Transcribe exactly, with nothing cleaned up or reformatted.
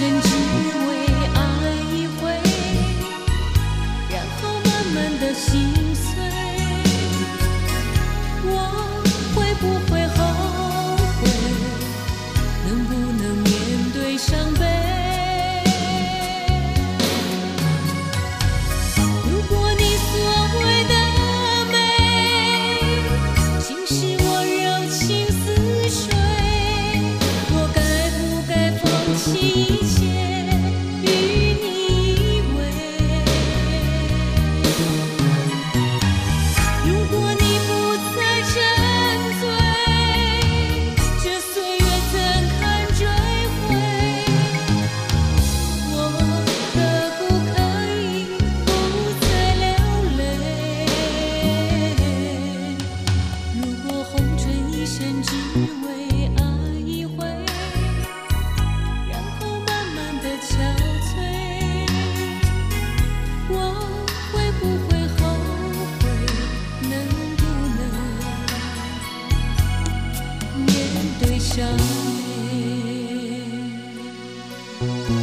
生只为爱一回，然后慢慢的心碎。我会不会后悔？能不能面对伤悲？如果你所谓的美，竟是我柔情似水，我该不该放弃一切与你依偎？如果你不再沉醉，这岁月怎堪追回？我可不可以不再流泪？如果红尘一生只为爱一回，然后慢慢的憔悴，我会不会后悔？能不能面对伤悲？